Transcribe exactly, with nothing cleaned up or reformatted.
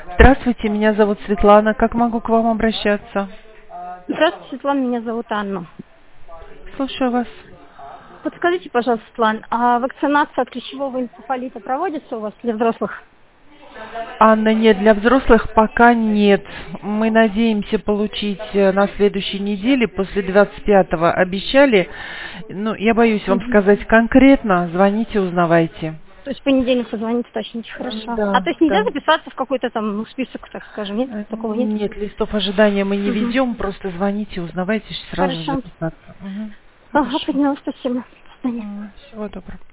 Здравствуйте, меня зовут Светлана. Как могу к вам обращаться? Здравствуйте, Светлана, меня зовут Анна. Слушаю вас. Подскажите, пожалуйста, Светлана, а вакцинация от клещевого энцефалита проводится у вас для взрослых? Анна, нет, для взрослых пока нет. Мы надеемся получить э, на следующей неделе, после двадцать пятого обещали. Ну, я боюсь вам Угу. сказать конкретно. Звоните, узнавайте. То есть в понедельник позвоните, уточните, хорошо. А Да, то есть нельзя да. записаться в какой-то там ну, список, так скажем, нет? Э, Такого нет? Нет, листов ожидания мы не Угу. ведем, просто звоните, узнавайте, сразу же Хорошо. записаться. Мгм. Ага, Хорошо. поняла, спасибо. До свидания. М, Всего доброго.